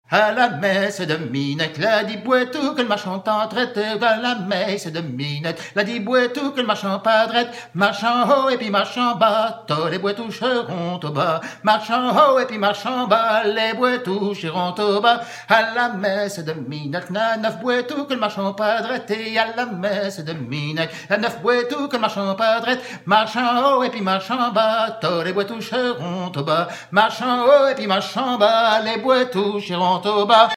À la messe de Minette, la dit Boitou que le marchand en traite. À la messe de Minette, la dit Boitou que le marchand pas drette. Marchand haut et puis marchand bas, tous les bois toucheront au bas. Marchand haut et puis marchand bas, les bois toucheront au bas. À la messe de Minette, la neuf Boitou que le marchand pas drette. Et à la messe de Minette, la neuf Boitou que le marchand pas drette. Marchand haut et puis marchand bas, tous les bois toucheront au bas. Marchand haut et puis marchand bas, les bois toucheront au bas.